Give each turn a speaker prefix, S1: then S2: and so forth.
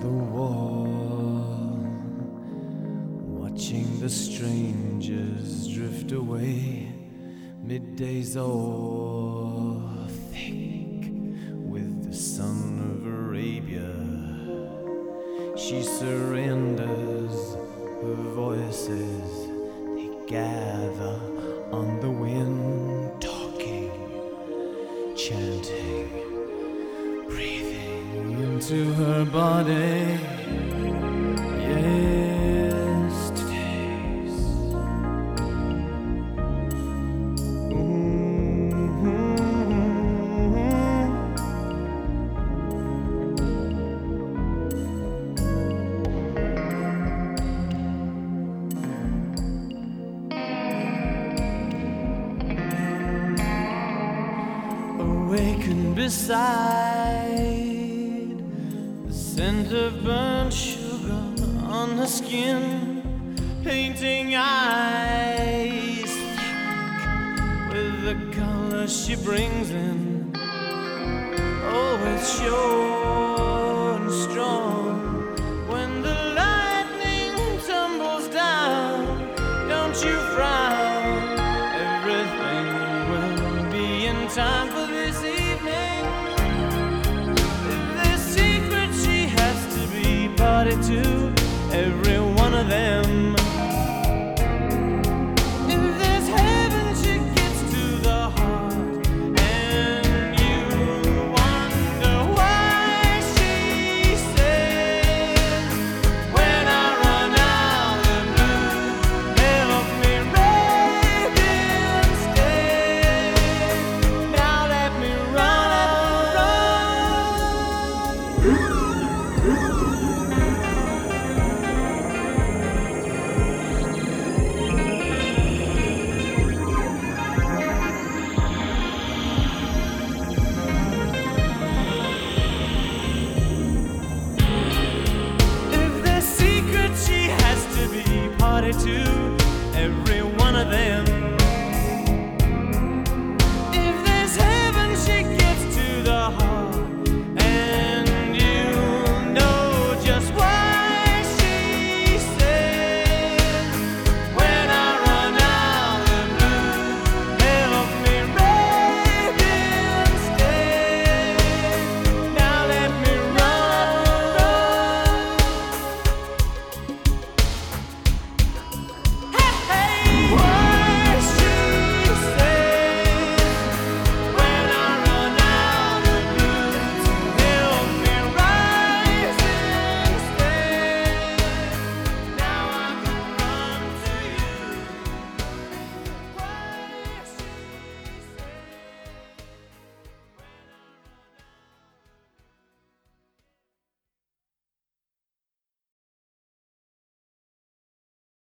S1: the wall, watching the strangers drift away. Midday's all thick with the sun of Arabia. She surrenders, her voices, they gather on the wind, talking, chanting, breathing into her body. Yesterday's awakened beside the scent of burnt sugar on her skin, painting eyes thick with the color she brings in, always sure and strong. When the lightning tumbles down, don't you frown, everything will be in time for this evening. This secret she has to be party to, every one of them. If there's heaven, she gets to the heart, and you wonder why she said, when I run out of blue, help me Raven, now let me run. If there's secret she has to be party to, every one of them.